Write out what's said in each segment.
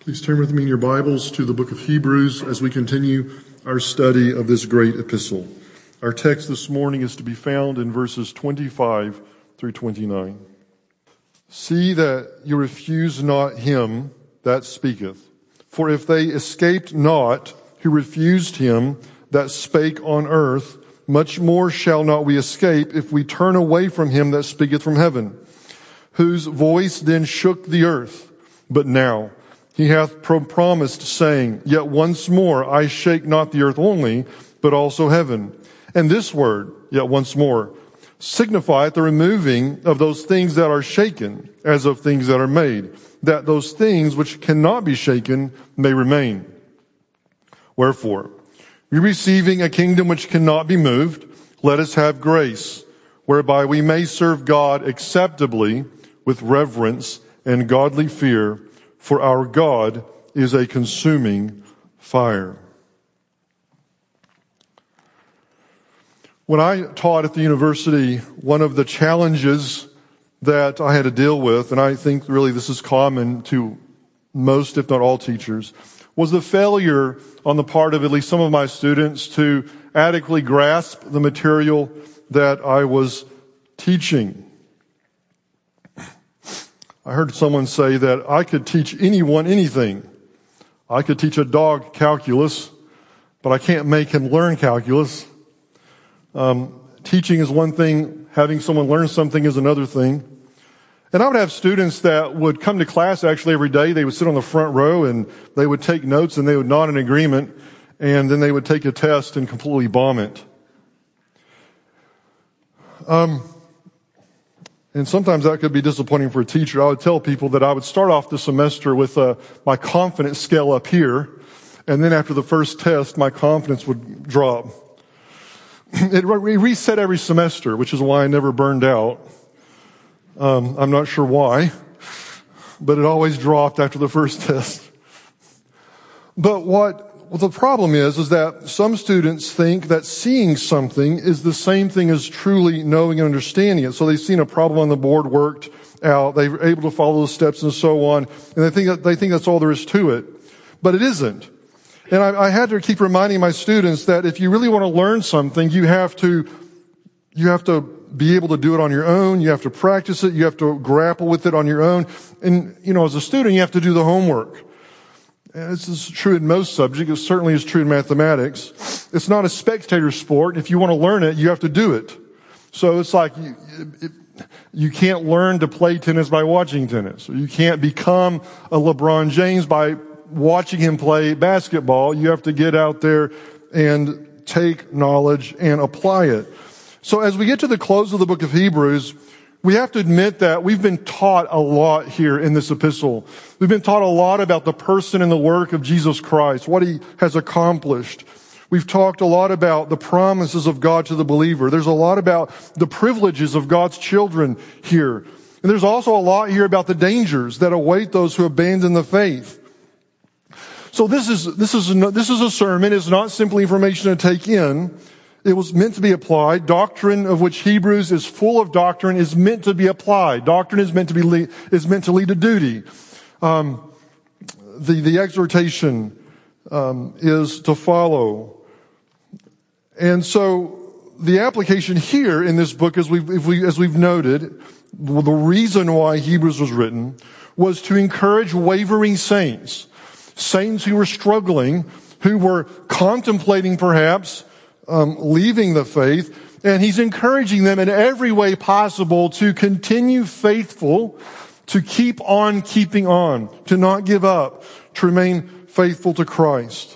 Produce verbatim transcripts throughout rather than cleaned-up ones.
Please turn with me in your Bibles to the book of Hebrews as we continue our study of this great epistle. Our text this morning is to be found in verses twenty-five through twenty-nine. See that you refuse not him that speaketh. For if they escaped not who refused him that spake on earth, much more shall not we escape if we turn away from him that speaketh from heaven, whose voice then shook the earth. But now he hath promised, saying, Yet once more I shake not the earth only, but also heaven. And this word, yet once more, signifieth the removing of those things that are shaken, as of things that are made, that those things which cannot be shaken may remain. Wherefore, we receiving a kingdom which cannot be moved, let us have grace, whereby we may serve God acceptably with reverence and godly fear, for our God is a consuming fire. When I taught at the university, one of the challenges that I had to deal with, and I think really this is common to most, if not all teachers, was the failure on the part of at least some of my students to adequately grasp the material that I was teaching. I heard someone say that I could teach anyone anything. I could teach a dog calculus, but I can't make him learn calculus. Um, teaching is one thing, having someone learn something is another thing. And I would have students that would come to class actually every day. They would sit on the front row and they would take notes and they would nod in agreement, and then they would take a test and completely bomb it. Um, and sometimes that could be disappointing for a teacher. I would tell people that I would start off the semester with uh, my confidence scale up here, and then after the first test, my confidence would drop. It re- reset every semester, which is why I never burned out. Um, I'm not sure why, but it always dropped after the first test. But what well, the problem is, is that some students think that seeing something is the same thing as truly knowing and understanding it. So they've seen a problem on the board worked out, they're able to follow the steps and so on, and they think that, they think that's all there is to it. But it isn't. And I, I had to keep reminding my students that if you really want to learn something, you have to, you have to be able to do it on your own. You have to practice it. You have to grapple with it on your own. And, you know, as a student, you have to do the homework. And this is true in most subjects. It certainly is true in mathematics. It's not a spectator sport. If you want to learn it, you have to do it. So it's like you, it, you can't learn to play tennis by watching tennis. Or you can't become a LeBron James by watching him play basketball. You have to get out there and take knowledge and apply it. So as we get to the close of the book of Hebrews, we have to admit that we've been taught a lot here in this epistle. We've been taught a lot about the person and the work of Jesus Christ, what he has accomplished. We've talked a lot about the promises of God to the believer. There's a lot about the privileges of God's children here. And there's also a lot here about the dangers that await those who abandon the faith. So this is, this is, this is a sermon. It's not simply information to take in. It was meant to be applied. Doctrine, of which Hebrews is full of doctrine, is meant to be applied. Doctrine is meant to be lead, is meant to lead to duty. Um, the the exhortation um, is to follow. And so the application here in this book, as we've if we, as we've noted, well, the reason why Hebrews was written was to encourage wavering saints, saints who were struggling, who were contemplating perhaps Um, leaving the faith, and he's encouraging them in every way possible to continue faithful, to keep on keeping on, to not give up, to remain faithful to Christ.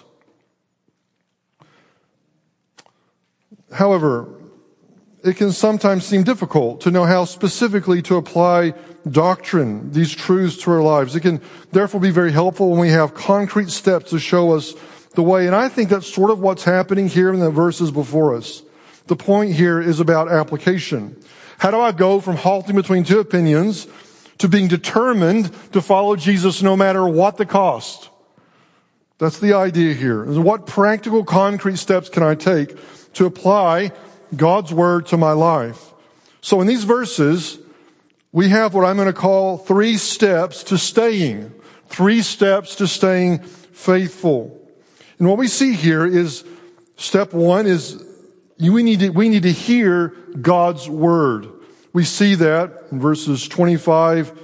However, it can sometimes seem difficult to know how specifically to apply doctrine, these truths to our lives. It can therefore be very helpful when we have concrete steps to show us the way. And I think that's sort of what's happening here in the verses before us. The point here is about application. How do I go from halting between two opinions to being determined to follow Jesus no matter what the cost? That's the idea here. What practical, concrete steps can I take to apply God's word to my life? So in these verses, we have what I'm going to call three steps to staying. three steps to staying faithful. And what we see here is step one is we need to, we need to hear God's word. We see that in verses twenty-five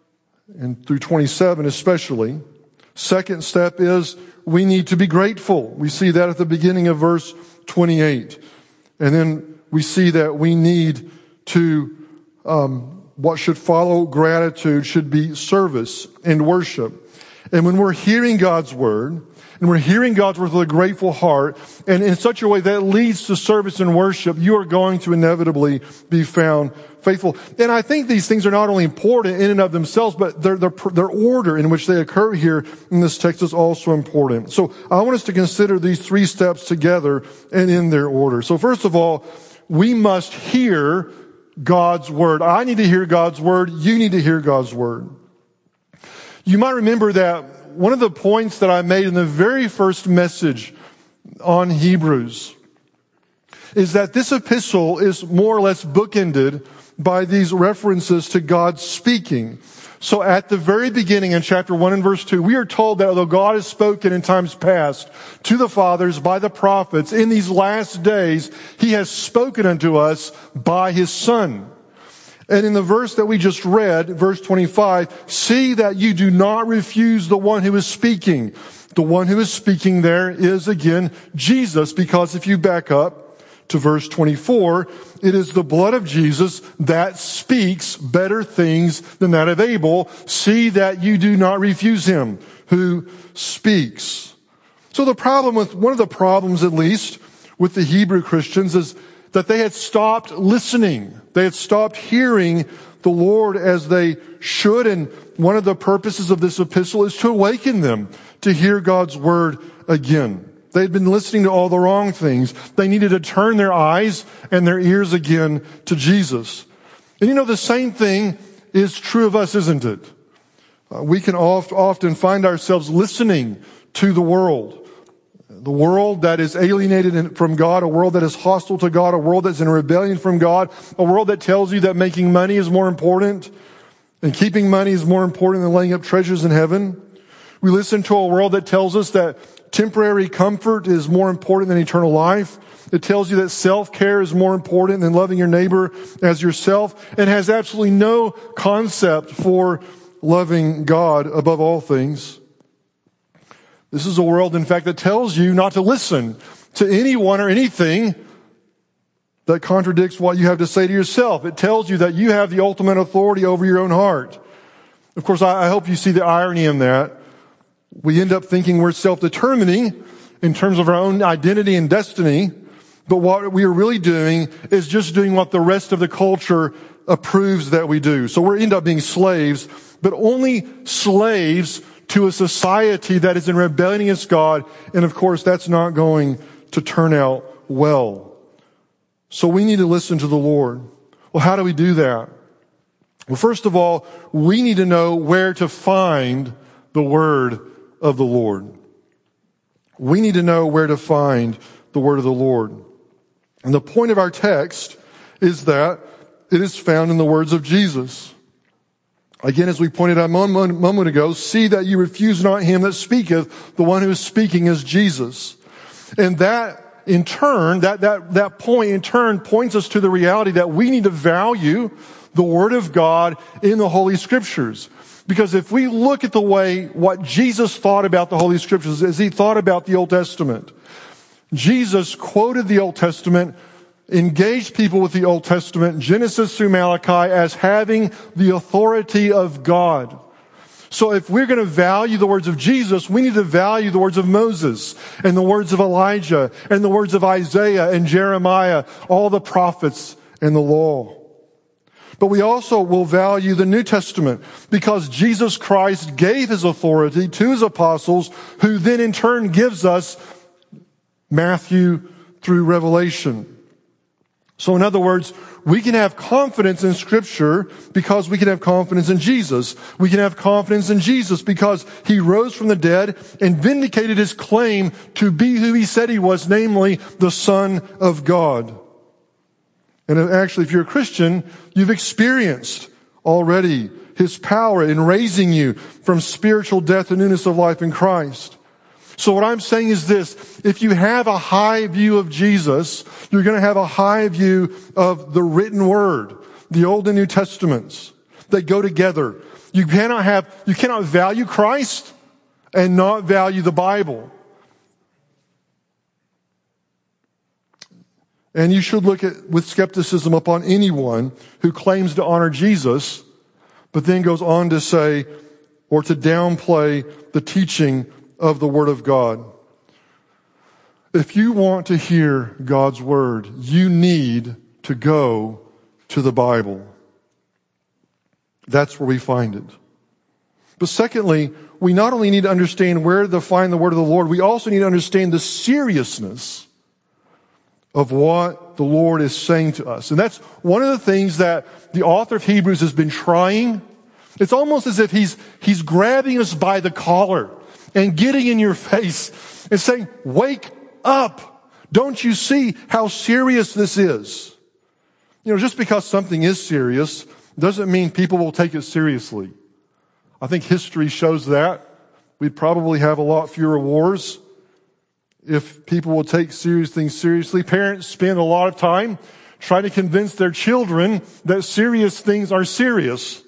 and through twenty-seven especially. Second step is we need to be grateful. We see that at the beginning of verse twenty-eight. And then we see that we need to, um, what should follow gratitude should be service and worship. And when we're hearing God's word, and we're hearing God's word with a grateful heart, and in such a way that leads to service and worship, you are going to inevitably be found faithful. And I think these things are not only important in and of themselves, but their, their, their order in which they occur here in this text is also important. So I want us to consider these three steps together and in their order. So first of all, we must hear God's word. I need to hear God's word. You need to hear God's word. You might remember that one of the points that I made in the very first message on Hebrews is that this epistle is more or less bookended by these references to God speaking. So at the very beginning in chapter one and verse two, we are told that although God has spoken in times past to the fathers by the prophets, in these last days, he has spoken unto us by his Son. And in the verse that we just read, verse twenty-five, see that you do not refuse the one who is speaking. The one who is speaking there is again Jesus, because if you back up to verse twenty-four, it is the blood of Jesus that speaks better things than that of Abel. See that you do not refuse him who speaks. So the problem with, one of the problems at least with the Hebrew Christians is that they had stopped listening. They had stopped hearing the Lord as they should. And one of the purposes of this epistle is to awaken them to hear God's word again. They had been listening to all the wrong things. They needed to turn their eyes and their ears again to Jesus. And you know, the same thing is true of us, isn't it? Uh, we can oft, often find ourselves listening to the world. The world that is alienated from God, a world that is hostile to God, a world that's in rebellion from God, a world that tells you that making money is more important and keeping money is more important than laying up treasures in heaven. We listen to a world that tells us that temporary comfort is more important than eternal life. It tells you that self-care is more important than loving your neighbor as yourself, and has absolutely no concept for loving God above all things. This is a world, in fact, that tells you not to listen to anyone or anything that contradicts what you have to say to yourself. It tells you that you have the ultimate authority over your own heart. Of course, I hope you see the irony in that. We end up thinking we're self-determining in terms of our own identity and destiny, but what we are really doing is just doing what the rest of the culture approves that we do. So we end up being slaves, but only slaves to a society that is in rebellion against God, and of course that's not going to turn out well. So we need to listen to the Lord. Well, how do we do that? Well, first of all, we need to know where to find the word of the Lord. We need to know where to find the word of the Lord. And the point of our text is that it is found in the words of Jesus. Again, as we pointed out a moment ago, see that you refuse not him that speaketh. The one who is speaking is Jesus. And that in turn, that, that, that point in turn points us to the reality that we need to value the Word of God in the Holy Scriptures. Because if we look at the way what Jesus thought about the Holy Scriptures as he thought about the Old Testament, Jesus quoted the Old Testament, engaged people with the Old Testament, Genesis through Malachi, as having the authority of God. So if we're going to value the words of Jesus, we need to value the words of Moses and the words of Elijah and the words of Isaiah and Jeremiah, all the prophets and the law. But we also will value the New Testament because Jesus Christ gave his authority to his apostles, who then in turn gives us Matthew through Revelation. So in other words, we can have confidence in Scripture because we can have confidence in Jesus. We can have confidence in Jesus because he rose from the dead and vindicated his claim to be who he said he was, namely the Son of God. And actually, if you're a Christian, you've experienced already His power in raising you from spiritual death to newness of life in Christ. So what I'm saying is this: if you have a high view of Jesus, you're going to have a high view of the written word, the Old and New Testaments. They go together. You cannot have, you cannot value Christ and not value the Bible. And you should look at with skepticism upon anyone who claims to honor Jesus, but then goes on to say, or to downplay the teaching of the Word of God. If you want to hear God's Word, you need to go to the Bible. That's where we find it. But secondly, we not only need to understand where to find the Word of the Lord, we also need to understand the seriousness of what the Lord is saying to us. And that's one of the things that the author of Hebrews has been trying. It's almost as if he's, he's grabbing us by the collar and getting in your face and saying, wake up. Don't you see how serious this is? You know, just because something is serious doesn't mean people will take it seriously. I think history shows that. We'd probably have a lot fewer wars if people will take serious things seriously. Parents spend a lot of time trying to convince their children that serious things are serious.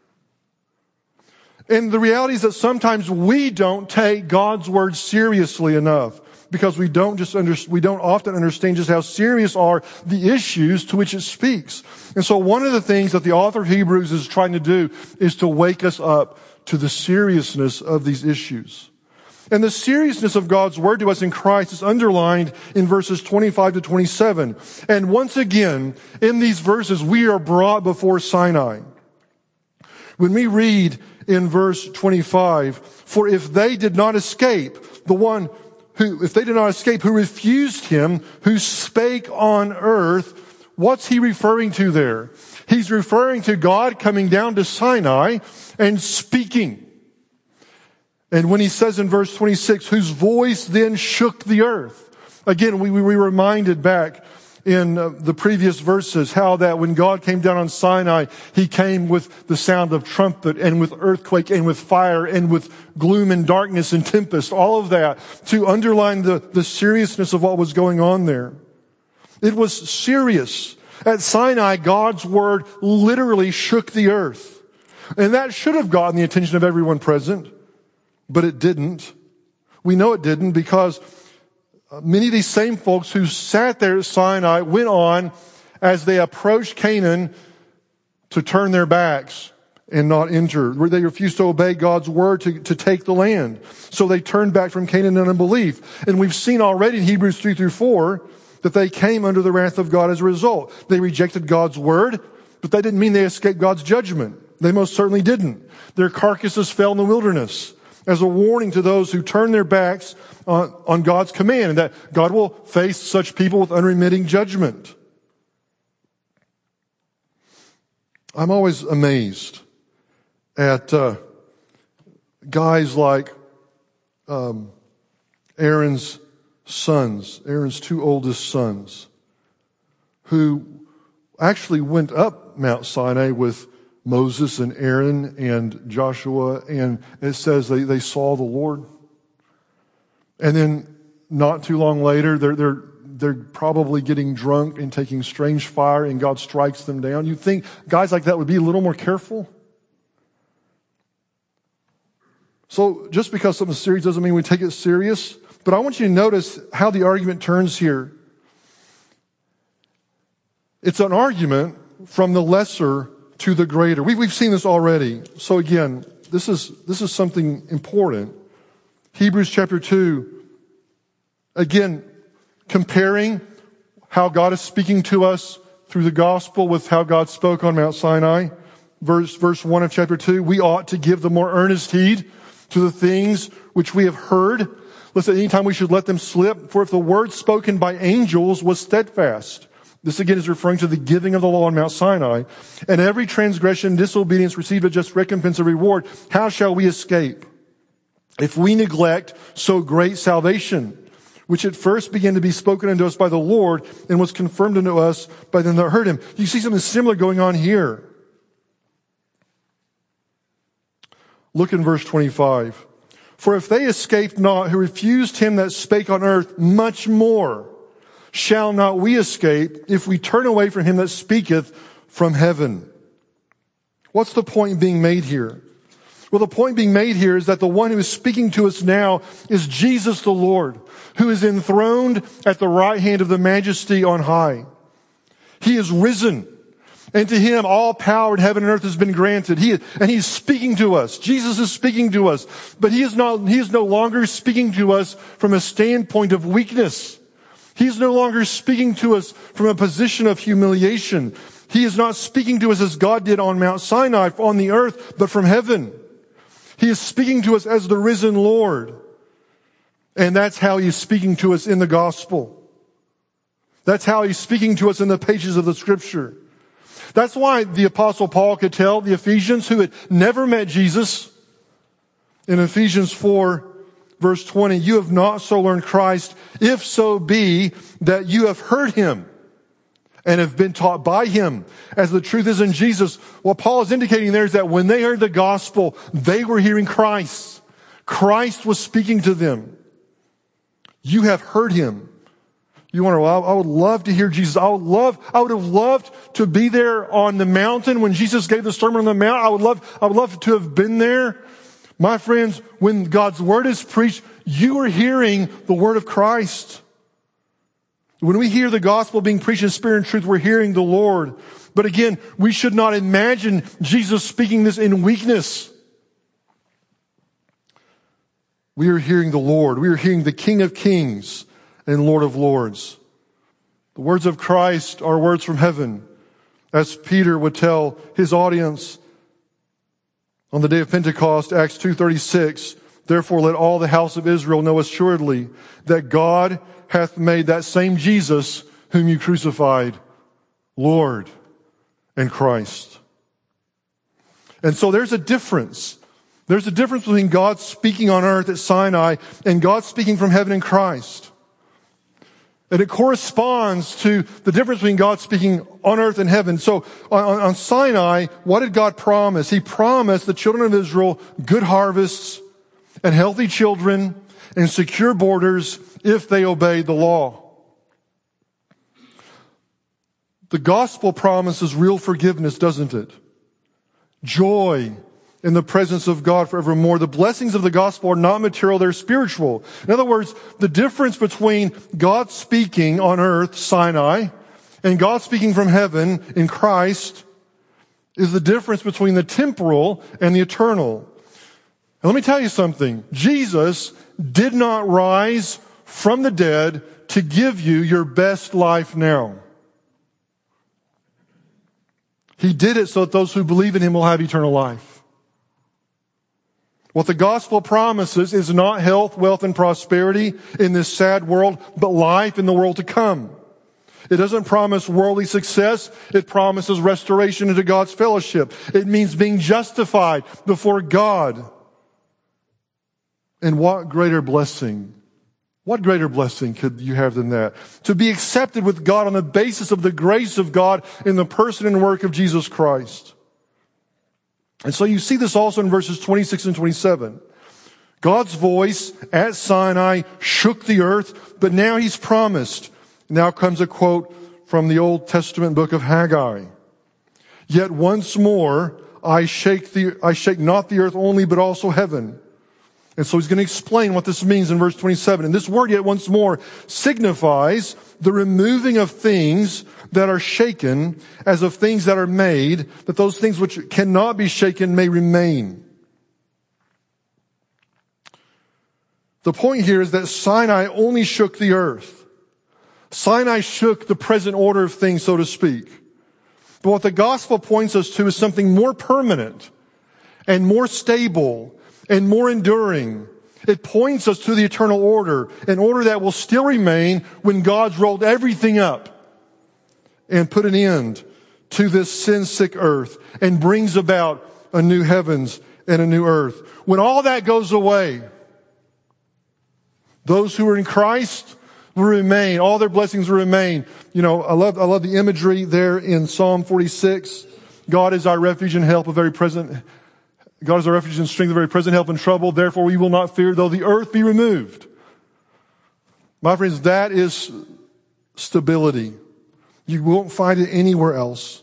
And the reality is that sometimes we don't take God's word seriously enough because we don't just under, we don't often understand just how serious are the issues to which it speaks. And so one of the things that the author of Hebrews is trying to do is to wake us up to the seriousness of these issues. And the seriousness of God's word to us in Christ is underlined in verses twenty-five to twenty-seven. And once again, in these verses, we are brought before Sinai. When we read in verse twenty-five, for if they did not escape, the one who, if they did not escape, who refused him, who spake on earth, what's he referring to there? He's referring to God coming down to Sinai and speaking. And when he says in verse twenty-six, whose voice then shook the earth. Again, we, we were reminded back in uh, the previous verses how that when God came down on Sinai, he came with the sound of trumpet and with earthquake and with fire and with gloom and darkness and tempest, all of that to underline the, the seriousness of what was going on there. It was serious. At Sinai, God's word literally shook the earth. And that should have gotten the attention of everyone present. But it didn't. We know it didn't because many of these same folks who sat there at Sinai went on as they approached Canaan to turn their backs and not enter. They refused to obey God's word to, to take the land. So they turned back from Canaan in unbelief. And we've seen already in Hebrews three through four that they came under the wrath of God as a result. They rejected God's word, but that didn't mean they escaped God's judgment. They most certainly didn't. Their carcasses fell in the wilderness as a warning to those who turn their backs on, on God's command, and that God will face such people with unremitting judgment. I'm always amazed at uh, guys like um, Aaron's sons, Aaron's two oldest sons, who actually went up Mount Sinai with Moses and Aaron and Joshua, and it says they, they saw the Lord. And then not too long later, they're, they're, they're probably getting drunk and taking strange fire, and God strikes them down. You'd think guys like that would be a little more careful. So just because something's serious doesn't mean we take it serious. But I want you to notice how the argument turns here. It's an argument from the lesser to the greater. We've, we've seen this already. So again, this is, this is something important. Hebrews chapter two, again, comparing how God is speaking to us through the gospel with how God spoke on Mount Sinai. Verse, verse one of chapter two, we ought to give the more earnest heed to the things which we have heard. Listen, anytime we should let them slip. For if the word spoken by angels was steadfast. This again is referring to the giving of the law on Mount Sinai. And every transgression and disobedience received a just recompense or reward. How shall we escape? If we neglect so great salvation, which at first began to be spoken unto us by the Lord and was confirmed unto us by them that heard him. You see something similar going on here. Look in verse twenty-five. For if they escaped not who refused him that spake on earth, much more shall not we escape if we turn away from him that speaketh from heaven. What's the point being made here? Well, the point being made here is that the one who is speaking to us now is Jesus the Lord, who is enthroned at the right hand of the Majesty on high. He is risen, and to him all power in heaven and earth has been granted. He, and he's speaking to us. Jesus is speaking to us, but he is not, he is no longer speaking to us from a standpoint of weakness. He's no longer speaking to us from a position of humiliation. He is not speaking to us as God did on Mount Sinai on the earth, but from heaven. He is speaking to us as the risen Lord. And that's how he's speaking to us in the gospel. That's how he's speaking to us in the pages of the scripture. That's why the apostle Paul could tell the Ephesians who had never met Jesus in Ephesians four verse twenty, you have not so learned Christ, if so be that you have heard him and have been taught by him, as the truth is in Jesus. What Paul is indicating there is that when they heard the gospel, they were hearing Christ. Christ was speaking to them. You have heard him. You wonder, well, I would love to hear Jesus. I would love, I would have loved to be there on the mountain when Jesus gave the Sermon on the Mount. I would love, I would love to have been there. My friends, when God's word is preached, you are hearing the word of Christ. When we hear the gospel being preached in spirit and truth, we're hearing the Lord. But again, we should not imagine Jesus speaking this in weakness. We are hearing the Lord. We are hearing the King of Kings and Lord of Lords. The words of Christ are words from heaven, as Peter would tell his audience on the day of Pentecost, Acts two thirty-six. Therefore let all the house of Israel know assuredly that God hath made that same Jesus whom you crucified, Lord and Christ. And so there's a difference. There's a difference between God speaking on earth at Sinai and God speaking from heaven in Christ. And it corresponds to the difference between God speaking on earth and heaven. So on, on Sinai, what did God promise? He promised the children of Israel good harvests and healthy children and secure borders if they obeyed the law. The gospel promises real forgiveness, doesn't it? Joy in the presence of God forevermore. The blessings of the gospel are not material, they're spiritual. In other words, the difference between God speaking on earth, Sinai, and God speaking from heaven in Christ is the difference between the temporal and the eternal. And let me tell you something. Jesus did not rise from the dead to give you your best life now. He did it so that those who believe in him will have eternal life. What the gospel promises is not health, wealth, and prosperity in this sad world, but life in the world to come. It doesn't promise worldly success. It promises restoration into God's fellowship. It means being justified before God. And what greater blessing, what greater blessing could you have than that? To be accepted with God on the basis of the grace of God in the person and work of Jesus Christ. And so you see this also in verses twenty-six and twenty-seven. God's voice at Sinai shook the earth, but now he's promised. Now comes a quote from the Old Testament book of Haggai. Yet once more I shake the, I shake not the earth only, but also heaven. And so he's going to explain what this means in verse twenty-seven. And this word yet once more signifies the removing of things that are shaken as of things that are made, that those things which cannot be shaken may remain. The point here is that Sinai only shook the earth. Sinai shook the present order of things, so to speak. But what the gospel points us to is something more permanent and more stable and more enduring. It points us to the eternal order, an order that will still remain when God's rolled everything up and put an end to this sin-sick earth and brings about a new heavens and a new earth. When all that goes away, those who are in Christ will remain. All their blessings will remain. You know, I love, I love the imagery there in Psalm forty-six. God is our refuge and help, a very present God is our refuge and strength, the very present help in trouble. Therefore we will not fear, though the earth be removed. My friends, that is stability. You won't find it anywhere else.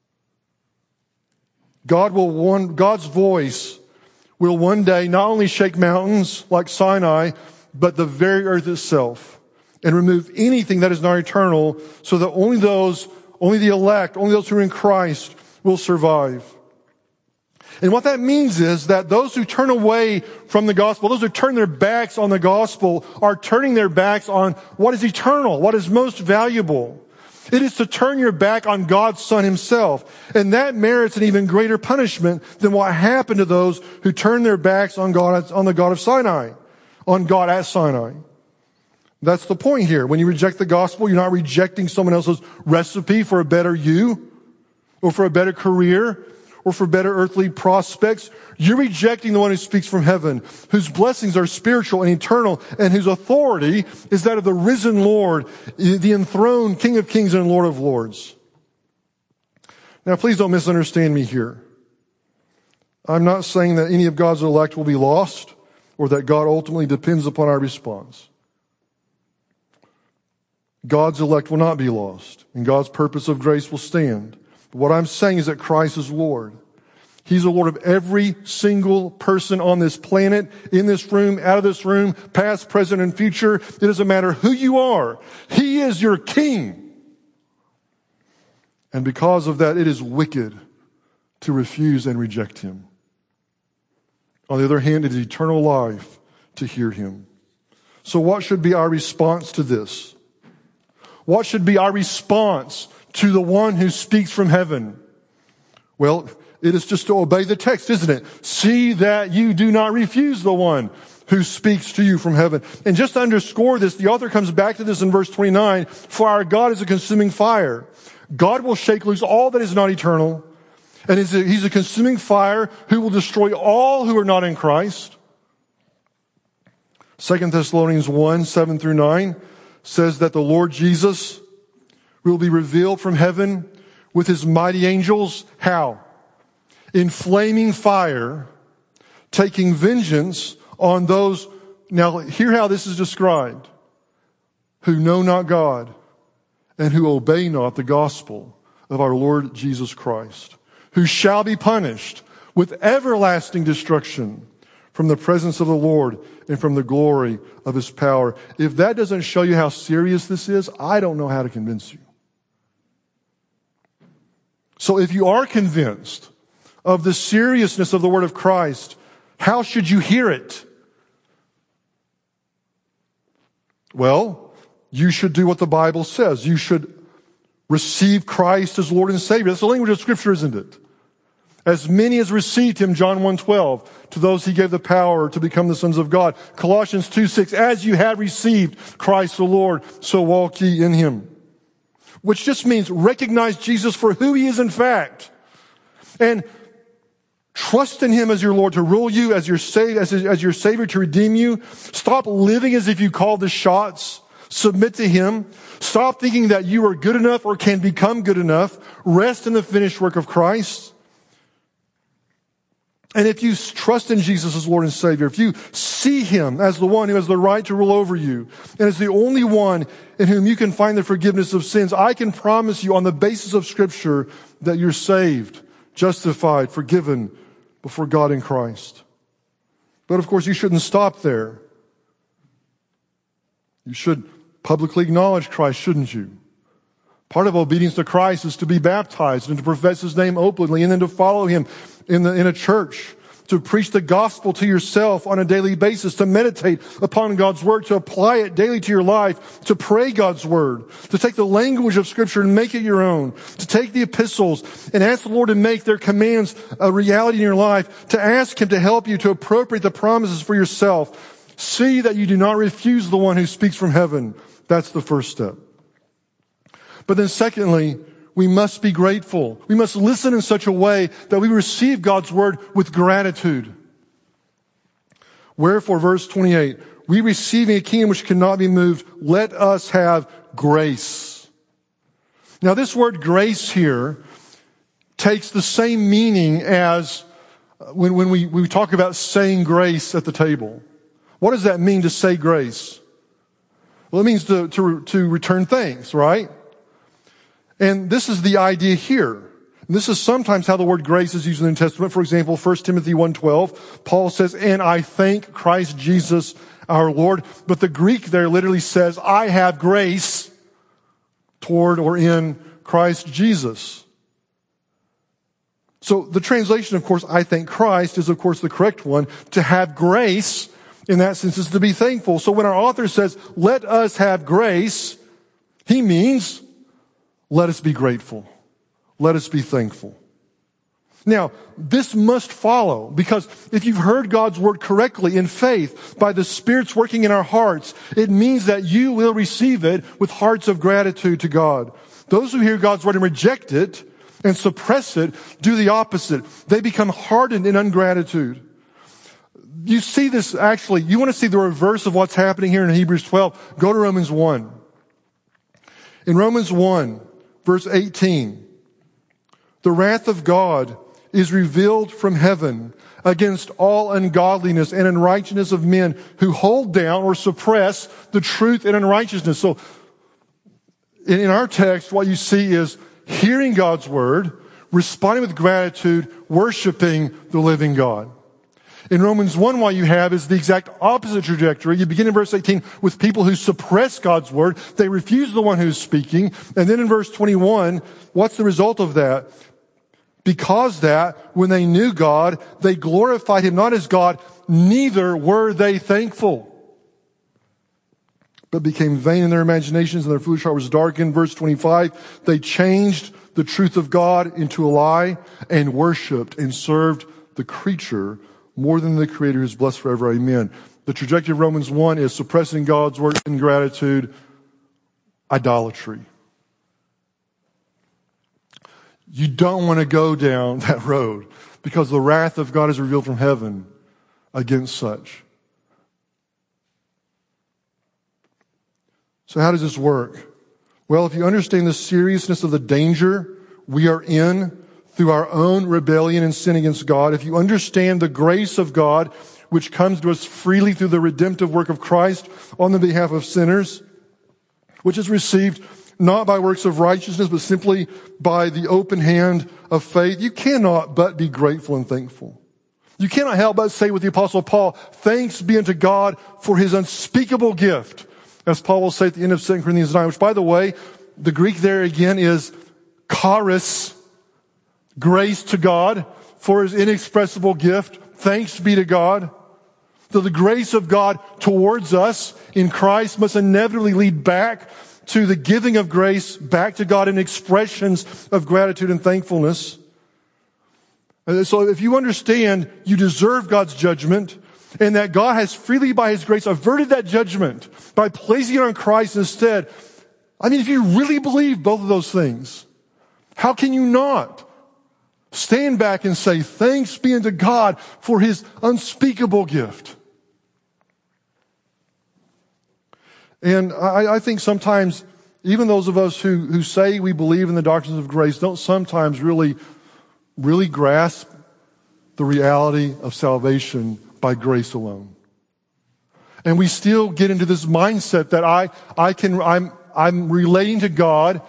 God will one, God's voice will one day not only shake mountains like Sinai, but the very earth itself, and remove anything that is not eternal, so that only those, only the elect, only those who are in Christ will survive. And what that means is that those who turn away from the gospel, those who turn their backs on the gospel, are turning their backs on what is eternal, what is most valuable. It is to turn your back on God's Son himself. And that merits an even greater punishment than what happened to those who turned their backs on God, on the God of Sinai, on God at Sinai. That's the point here. When you reject the gospel, you're not rejecting someone else's recipe for a better you, or for a better career, or for better earthly prospects. You're rejecting the one who speaks from heaven, whose blessings are spiritual and eternal, and whose authority is that of the risen Lord, the enthroned King of Kings and Lord of Lords. Now, please don't misunderstand me here. I'm not saying that any of God's elect will be lost, or that God ultimately depends upon our response. God's elect will not be lost, and God's purpose of grace will stand. But what I'm saying is that Christ is Lord. He's the Lord of every single person on this planet, in this room, out of this room, past, present, and future. It doesn't matter who you are. He is your King. And because of that, it is wicked to refuse and reject him. On the other hand, it is eternal life to hear him. So what should be our response to this? What should be our response to the one who speaks from heaven? Well, it is just to obey the text, isn't it? See that you do not refuse the one who speaks to you from heaven. And just to underscore this, the author comes back to this in verse twenty-nine. For our God is a consuming fire. God will shake loose all that is not eternal. And he's a consuming fire who will destroy all who are not in Christ. Second Thessalonians one, seven through nine says that the Lord Jesus will be revealed from heaven with his mighty angels. How? In flaming fire, taking vengeance on those, now hear how this is described, who know not God and who obey not the gospel of our Lord Jesus Christ, who shall be punished with everlasting destruction from the presence of the Lord and from the glory of his power. If that doesn't show you how serious this is, I don't know how to convince you. So if you are convinced of the seriousness of the word of Christ, how should you hear it? Well, you should do what the Bible says. You should receive Christ as Lord and Savior. That's the language of Scripture, isn't it? As many as received him, John one twelve, to those he gave the power to become the sons of God. Colossians two six, as you have received Christ the Lord, so walk ye in him. Which just means recognize Jesus for who he is in fact. And trust in him as your Lord to rule you, as your Savior, as, as your Savior to redeem you. Stop living as if you call the shots. Submit to him. Stop thinking that you are good enough or can become good enough. Rest in the finished work of Christ. And if you trust in Jesus as Lord and Savior, if you see him as the one who has the right to rule over you, and as the only one in whom you can find the forgiveness of sins, I can promise you on the basis of Scripture that you're saved, justified, forgiven before God in Christ. But of course, you shouldn't stop there. You should publicly acknowledge Christ, shouldn't you? Part of obedience to Christ is to be baptized and to profess his name openly, and then to follow him in the, in a church, to preach the gospel to yourself on a daily basis, to meditate upon God's word, to apply it daily to your life, to pray God's word, to take the language of Scripture and make it your own, to take the epistles and ask the Lord to make their commands a reality in your life, to ask him to help you to appropriate the promises for yourself. See that you do not refuse the one who speaks from heaven. That's the first step. But then secondly, we must be grateful. We must listen in such a way that we receive God's word with gratitude. Wherefore, verse twenty-eight, we receiving a kingdom which cannot be moved, let us have grace. Now this word grace here takes the same meaning as When, when we, we talk about saying grace at the table, what does that mean to say grace? Well, it means to, to, to return thanks, right? And this is the idea here. And this is sometimes how the word grace is used in the New Testament. For example, First Timothy one twelve, Paul says, and I thank Christ Jesus our Lord. But the Greek there literally says, I have grace toward or in Christ Jesus. So the translation, of course, I thank Christ is, of course, the correct one. To have grace, in that sense, is to be thankful. So when our author says, let us have grace, he means, let us be grateful. Let us be thankful. Now, this must follow, because if you've heard God's word correctly in faith, by the Spirit's working in our hearts, it means that you will receive it with hearts of gratitude to God. Those who hear God's word and reject it and suppress it do the opposite. They become hardened in ungratitude. You see this actually, you want to see the reverse of what's happening here in Hebrews twelve, go to Romans one. In Romans one, verse eighteen, the wrath of God is revealed from heaven against all ungodliness and unrighteousness of men who hold down or suppress the truth in unrighteousness. So in our text, what you see is hearing God's word, responding with gratitude, worshiping the living God. In Romans one, what you have is the exact opposite trajectory. You begin in verse eighteen with people who suppress God's word. They refuse the one who's speaking. And then in verse twenty-one, what's the result of that? Because that, when they knew God, they glorified him not as God, neither were they thankful, but became vain in their imaginations, and their foolish heart was darkened. Verse twenty-five, they changed the truth of God into a lie and worshiped and served the creature more than the Creator, who is blessed forever. Amen. The trajectory of Romans one is suppressing God's word, ingratitude, idolatry. You don't want to go down that road, because the wrath of God is revealed from heaven against such. So how does this work? Well, if you understand the seriousness of the danger we are in through our own rebellion and sin against God, if you understand the grace of God, which comes to us freely through the redemptive work of Christ on the behalf of sinners, which is received not by works of righteousness, but simply by the open hand of faith, you cannot but be grateful and thankful. You cannot help but say with the Apostle Paul, thanks be unto God for his unspeakable gift. As Paul will say at the end of Second Corinthians nine, which, by the way, the Greek there again is charis, grace to God for his inexpressible gift. Thanks be to God. So the grace of God towards us in Christ must inevitably lead back to the giving of grace back to God in expressions of gratitude and thankfulness. And so if you understand you deserve God's judgment, and that God has freely by his grace averted that judgment by placing it on Christ instead, I mean, if you really believe both of those things, how can you not stand back and say, thanks be unto God for his unspeakable gift? And I, I think sometimes even those of us who, who say we believe in the doctrines of grace don't sometimes really, really grasp the reality of salvation by grace alone. And we still get into this mindset that I, I can, I'm, I'm relating to God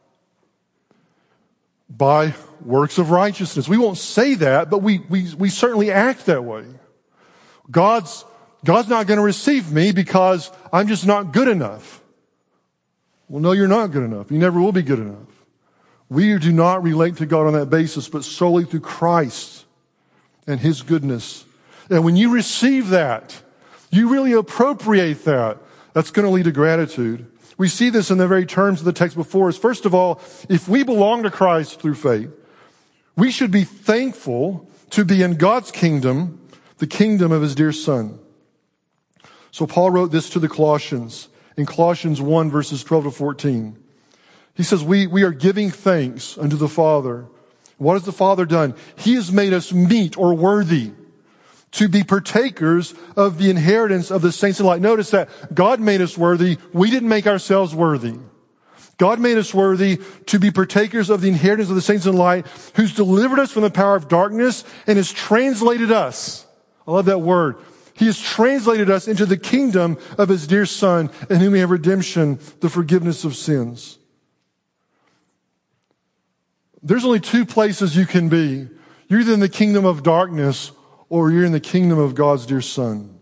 by works of righteousness. We won't say that, but we, we, we certainly act that way. God's, God's not going to receive me because I'm just not good enough. Well, no, you're not good enough. You never will be good enough. We do not relate to God on that basis, but solely through Christ and his goodness. And when you receive that, you really appropriate that, that's going to lead to gratitude. We see this in the very terms of the text before us. First of all, if we belong to Christ through faith, we should be thankful to be in God's kingdom, the kingdom of his dear Son. So Paul wrote this to the Colossians in Colossians one, verses twelve to fourteen. He says, we, we are giving thanks unto the Father. What has the Father done? He has made us meet or worthy to be partakers of the inheritance of the saints in light. Notice that God made us worthy. We didn't make ourselves worthy. God made us worthy to be partakers of the inheritance of the saints in light, who's delivered us from the power of darkness and has translated us. I love that word. He has translated us into the kingdom of his dear Son, in whom we have redemption, the forgiveness of sins. There's only two places you can be. You're either in the kingdom of darkness or you're in the kingdom of God's dear Son.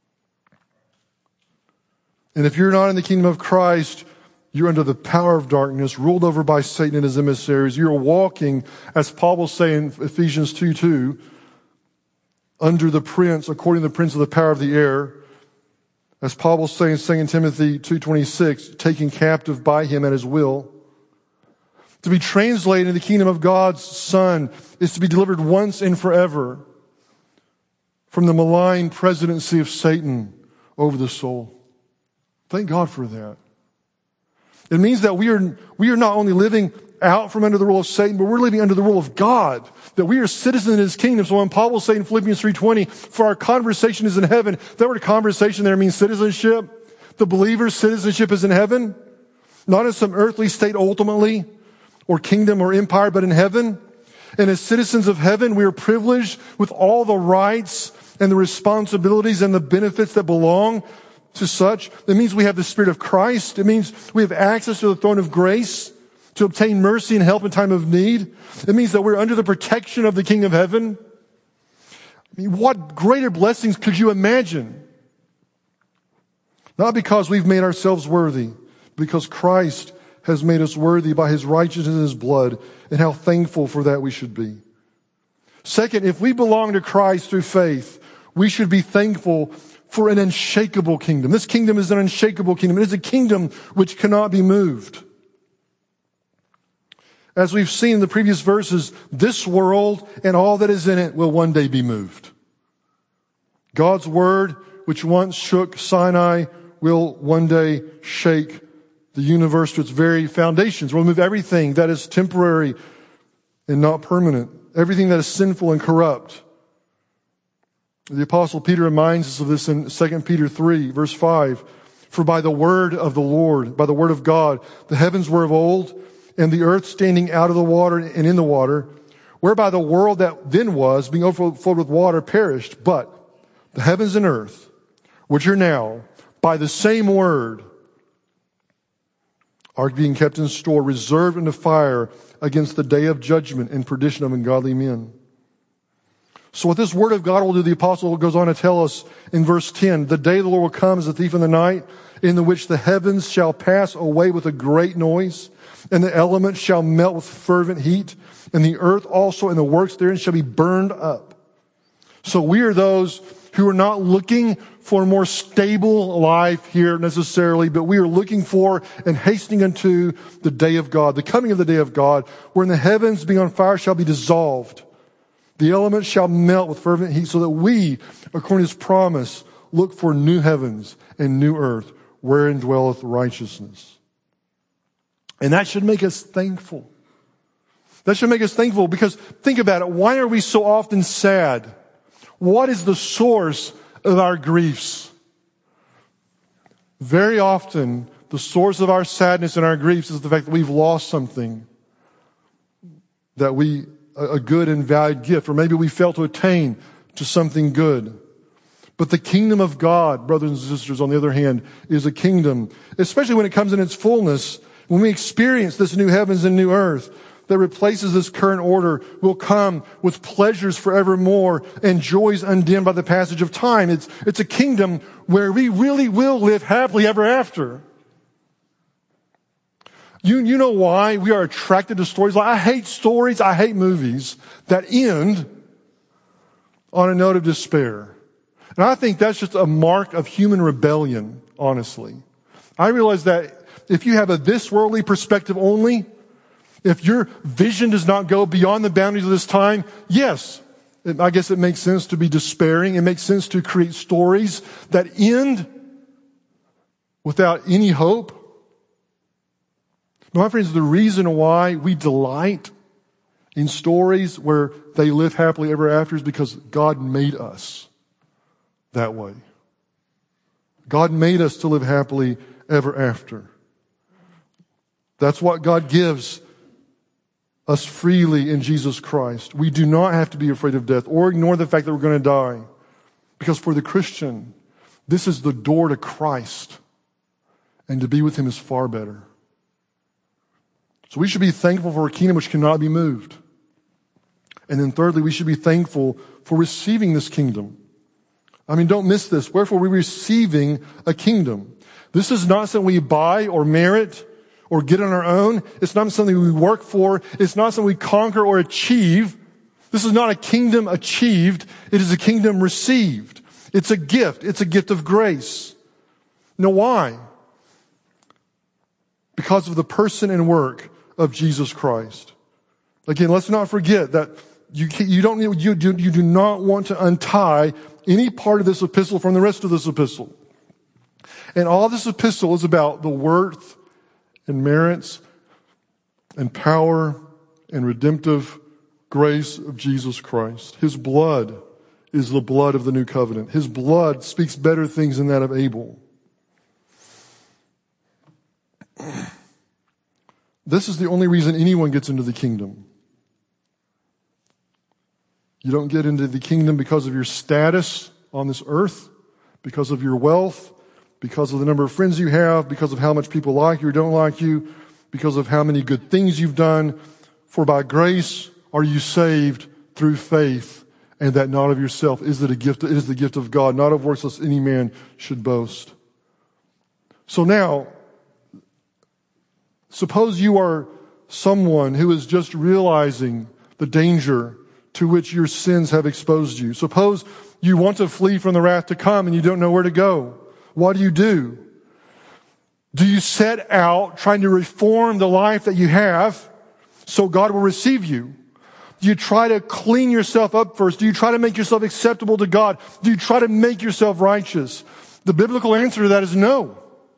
And if you're not in the kingdom of Christ, you're under the power of darkness, ruled over by Satan and his emissaries. You're walking, as Paul will say in Ephesians two two, under the prince, according to the prince of the power of the air. As Paul will say in Second Timothy two twenty-six, taken captive by him at his will. To be translated in the kingdom of God's Son is to be delivered once and forever from the malign presidency of Satan over the soul. Thank God for that. It means that we are, we are not only living out from under the rule of Satan, but we're living under the rule of God, that we are citizens in his kingdom. So when Paul will say in Philippians three twenty, for our conversation is in heaven, that word conversation there means citizenship. The believer's citizenship is in heaven, not in some earthly state ultimately, or kingdom or empire, but in heaven. And as citizens of heaven, we are privileged with all the rights and the responsibilities and the benefits that belong to such. It means we have the Spirit of Christ. It means we have access to the throne of grace to obtain mercy and help in time of need. It means that we're under the protection of the King of Heaven. I mean, what greater blessings could you imagine? Not because we've made ourselves worthy, because Christ has made us worthy by his righteousness and his blood, and how thankful for that we should be. Second, if we belong to Christ through faith, we should be thankful for an unshakable kingdom. This kingdom is an unshakable kingdom. It is a kingdom which cannot be moved. As we've seen in the previous verses, this world and all that is in it will one day be moved. God's word, which once shook Sinai, will one day shake the universe to its very foundations. We'll move everything that is temporary and not permanent. Everything that is sinful and corrupt. The Apostle Peter reminds us of this in Second Peter three, verse five. For by the word of the Lord, by the word of God, the heavens were of old, and the earth standing out of the water and in the water, whereby the world that then was, being overflowed with water, perished. But the heavens and earth, which are now, by the same word, are being kept in store, reserved unto fire against the day of judgment and perdition of ungodly men. So what this word of God will do, the apostle goes on to tell us in verse ten, the day of the Lord will come as a thief in the night, in the which the heavens shall pass away with a great noise, and the elements shall melt with fervent heat, and the earth also and the works therein shall be burned up. So we are those who are not looking for a more stable life here necessarily, but we are looking for and hastening unto the day of God, the coming of the day of God, wherein the heavens being on fire shall be dissolved. The elements shall melt with fervent heat, so that we, according to his promise, look for new heavens and new earth, wherein dwelleth righteousness. And that should make us thankful. That should make us thankful because think about it. Why are we so often sad? What is the source of our griefs? Very often, the source of our sadness and our griefs is the fact that we've lost something that we, a good and valued gift, or maybe we failed to attain to something good. But the kingdom of God, brothers and sisters, on the other hand, is a kingdom, especially when it comes in its fullness, when we experience this new heavens and new earth that replaces this current order, will come with pleasures forevermore and joys undimmed by the passage of time. It's, it's a kingdom where we really will live happily ever after. You, you know why we are attracted to stories like, I hate stories, I hate movies that end on a note of despair. And I think that's just a mark of human rebellion, honestly. I realize that if you have a this worldly perspective only, if your vision does not go beyond the boundaries of this time, yes, I guess it makes sense to be despairing. It makes sense to create stories that end without any hope. But my friends, the reason why we delight in stories where they live happily ever after is because God made us that way. God made us to live happily ever after. That's what God gives us freely in Jesus Christ. We do not have to be afraid of death or ignore the fact that we're going to die. Because for the Christian, this is the door to Christ. And to be with Him is far better. So we should be thankful for a kingdom which cannot be moved. And then thirdly, we should be thankful for receiving this kingdom. I mean, don't miss this. Wherefore we're receiving a kingdom. This is not something we buy or merit or get on our own. It's not something we work for. It's not something we conquer or achieve. This is not a kingdom achieved. It is a kingdom received. It's a gift. It's a gift of grace. Now why? Because of the person and work of Jesus Christ. Again, let's not forget that you you don't you do you do not want to untie any part of this epistle from the rest of this epistle. And all this epistle is about the worth and merits and power and redemptive grace of Jesus Christ. His blood is the blood of the new covenant. His blood speaks better things than that of Abel. This is the only reason anyone gets into the kingdom. You don't get into the kingdom because of your status on this earth, because of your wealth, because of the number of friends you have, because of how much people like you or don't like you, because of how many good things you've done. For by grace are you saved through faith, and that not of yourself. Is it a gift? It is the gift of God, not of works lest any man should boast. So now, suppose you are someone who is just realizing the danger to which your sins have exposed you. Suppose you want to flee from the wrath to come and you don't know where to go. What do you do? Do you set out trying to reform the life that you have so God will receive you? Do you try to clean yourself up first? Do you try to make yourself acceptable to God? Do you try to make yourself righteous? The biblical answer to that is no.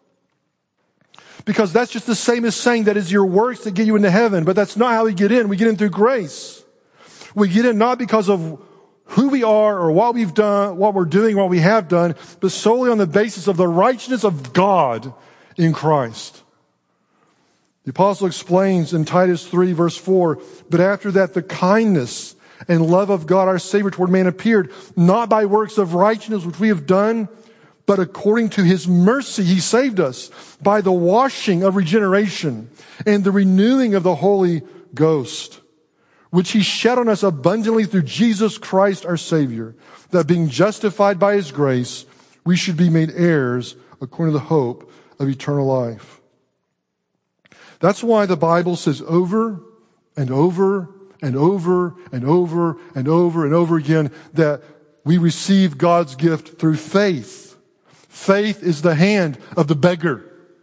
Because that's just the same as saying that it's your works that get you into heaven. But that's not how we get in. We get in through grace. We get in not because of who we are or what we've done, what we're doing, what we have done, but solely on the basis of the righteousness of God in Christ. The apostle explains in Titus three verse four, but after that the kindness and love of God our Savior toward man appeared, not by works of righteousness which we have done, but according to His mercy He saved us by the washing of regeneration and the renewing of the Holy Ghost, which He shed on us abundantly through Jesus Christ our Savior, that being justified by His grace, we should be made heirs according to the hope of eternal life. That's why the Bible says over and over and over and over and over and over again that we receive God's gift through faith. Faith is the hand of the beggar.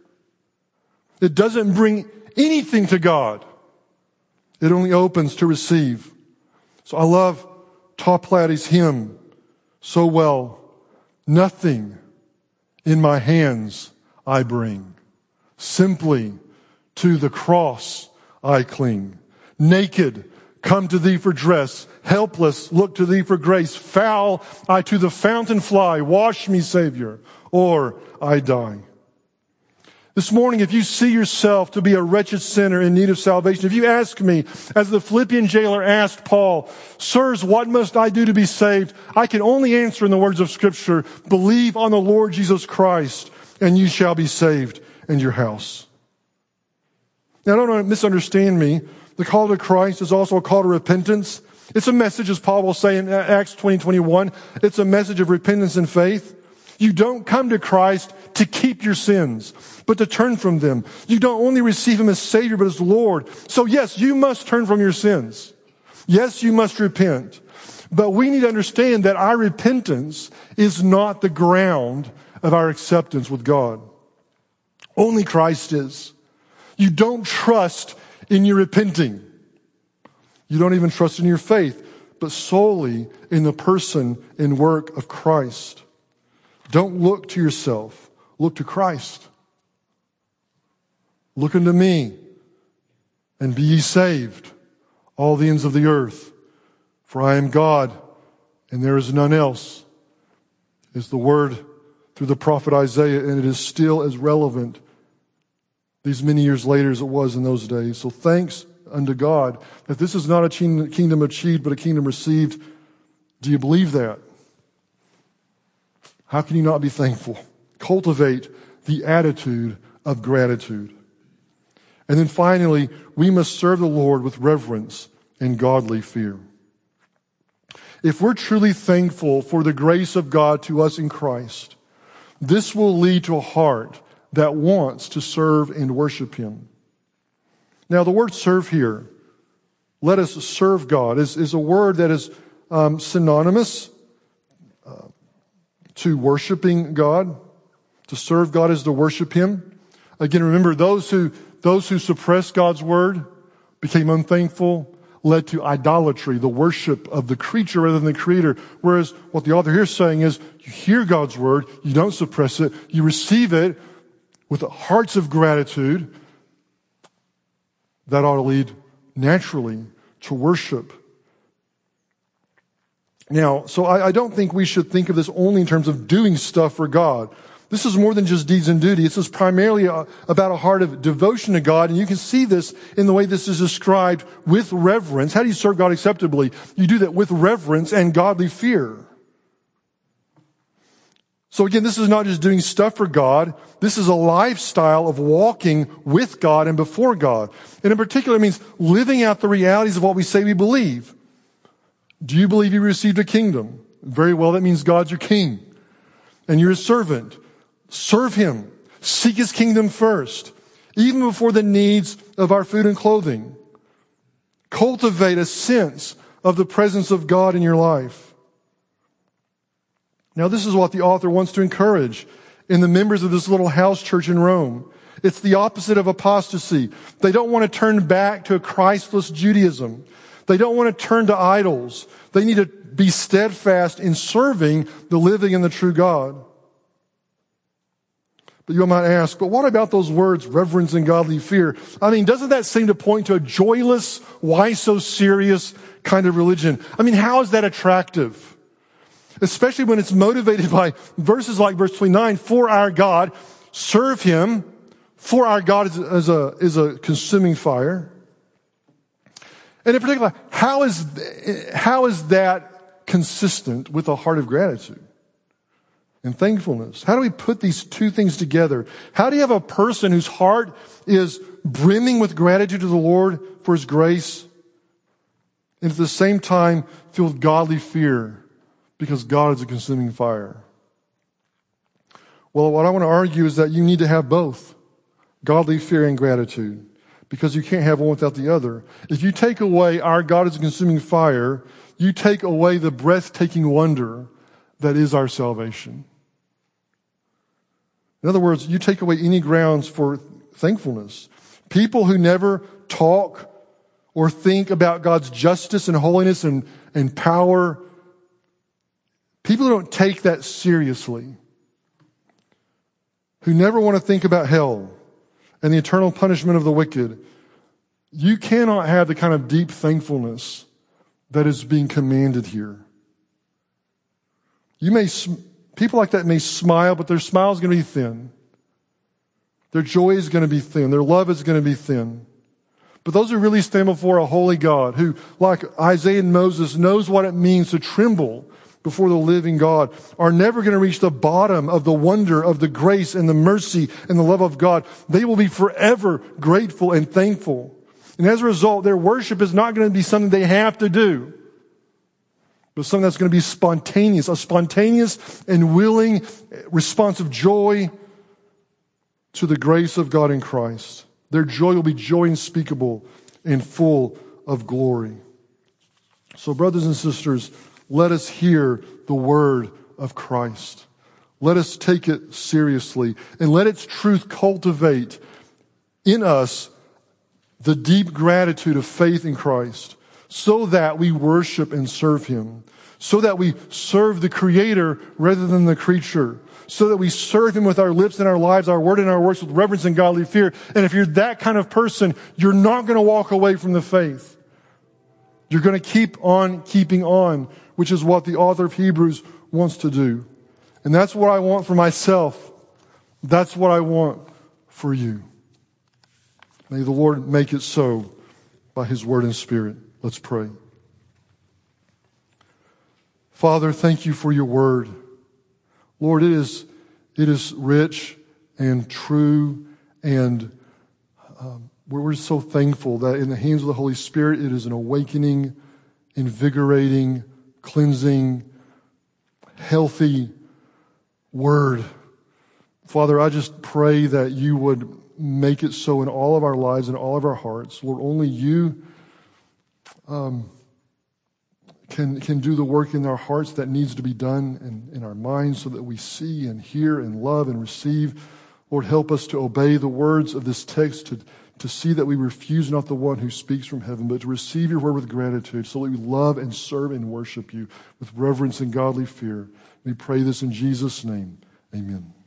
It doesn't bring anything to God. It only opens to receive. So I love Topladi's hymn so well. Nothing in my hands I bring. Simply to the cross I cling. Naked, come to Thee for dress. Helpless, look to Thee for grace. Foul, I to the fountain fly. Wash me, Savior, or I die. This morning, if you see yourself to be a wretched sinner in need of salvation, if you ask me, as the Philippian jailer asked Paul, Sirs, what must I do to be saved? I can only answer in the words of Scripture, believe on the Lord Jesus Christ, and you shall be saved in your house. Now, don't misunderstand me. The call to Christ is also a call to repentance. It's a message, as Paul will say in Acts twenty, twenty-one. It's a message of repentance and faith. You don't come to Christ to keep your sins, but to turn from them. You don't only receive Him as Savior, but as Lord. So yes, you must turn from your sins. Yes, you must repent. But we need to understand that our repentance is not the ground of our acceptance with God. Only Christ is. You don't trust in your repenting. You don't even trust in your faith, but solely in the person and work of Christ. Don't look to yourself. Look to Christ. Look unto me, and be ye saved, all the ends of the earth. For I am God, and there is none else, is the word through the prophet Isaiah, and it is still as relevant these many years later as it was in those days. So thanks unto God that this is not a kingdom achieved, but a kingdom received. Do you believe that? How can you not be thankful? Cultivate the attitude of gratitude. And then finally, we must serve the Lord with reverence and godly fear. If we're truly thankful for the grace of God to us in Christ, this will lead to a heart that wants to serve and worship Him. Now, the word serve here, let us serve God, is, is a word that is um, synonymous uh, to worshiping God. To serve God is to worship Him. Again, remember, those who, those who suppress God's word, became unthankful, led to idolatry, the worship of the creature rather than the Creator. Whereas what the author here is saying is, you hear God's word, you don't suppress it, you receive it with hearts of gratitude. That ought to lead naturally to worship. Now, so I, I don't think we should think of this only in terms of doing stuff for God. This is more than just deeds and duty. This is primarily a, about a heart of devotion to God. And you can see this in the way this is described with reverence. How do you serve God acceptably? You do that with reverence and godly fear. So again, this is not just doing stuff for God. This is a lifestyle of walking with God and before God. And in particular, it means living out the realities of what we say we believe. Do you believe you received a kingdom? Very well, that means God's your king. And you're His servant. Serve Him. Seek His kingdom first, even before the needs of our food and clothing. Cultivate a sense of the presence of God in your life. Now, this is what the author wants to encourage in the members of this little house church in Rome. It's the opposite of apostasy. They don't want to turn back to a Christless Judaism. They don't want to turn to idols. They need to be steadfast in serving the living and the true God. But you might ask, but what about those words, reverence and godly fear? I mean, doesn't that seem to point to a joyless, why so serious kind of religion? I mean, how is that attractive? Especially when it's motivated by verses like verse twenty-nine, for our God, serve Him, for our God is, is, a, is a consuming fire. And in particular, how is, how is that consistent with a heart of gratitude and thankfulness? How do we put these two things together? How do you have a person whose heart is brimming with gratitude to the Lord for His grace, and at the same time filled with godly fear because God is a consuming fire? Well, what I want to argue is that you need to have both, godly fear and gratitude, because you can't have one without the other. If you take away our God is a consuming fire, you take away the breathtaking wonder that is our salvation. In other words, you take away any grounds for thankfulness. People who never talk or think about God's justice and holiness and, and power, people who don't take that seriously, who never want to think about hell and the eternal punishment of the wicked, you cannot have the kind of deep thankfulness that is being commanded here. You may, people like that may smile, but their smile is going to be thin. Their joy is going to be thin. Their love is going to be thin. But those who really stand before a holy God, who, like Isaiah and Moses, knows what it means to tremble before the living God, are never going to reach the bottom of the wonder of the grace and the mercy and the love of God. They will be forever grateful and thankful. And as a result, their worship is not going to be something they have to do, but something that's going to be spontaneous, a spontaneous and willing response of joy to the grace of God in Christ. Their joy will be joy unspeakable and full of glory. So, brothers and sisters, let us hear the word of Christ. Let us take it seriously and let its truth cultivate in us the deep gratitude of faith in Christ, so that we worship and serve Him, so that we serve the Creator rather than the creature, so that we serve Him with our lips and our lives, our word and our works with reverence and godly fear. And if you're that kind of person, you're not going to walk away from the faith. You're going to keep on keeping on, which is what the author of Hebrews wants to do. And that's what I want for myself. That's what I want for you. May the Lord make it so by His Word and Spirit. Let's pray. Father, thank you for your Word. Lord, it is, it is rich and true, and um, we're so thankful that in the hands of the Holy Spirit, it is an awakening, invigorating, cleansing, healthy Word. Father, I just pray that you would make it so in all of our lives and all of our hearts. Lord, only you um, can, can do the work in our hearts that needs to be done in, in our minds so that we see and hear and love and receive. Lord, help us to obey the words of this text, to, to see that we refuse not the one who speaks from heaven, but to receive your word with gratitude so that we love and serve and worship you with reverence and godly fear. We pray this in Jesus' name. Amen.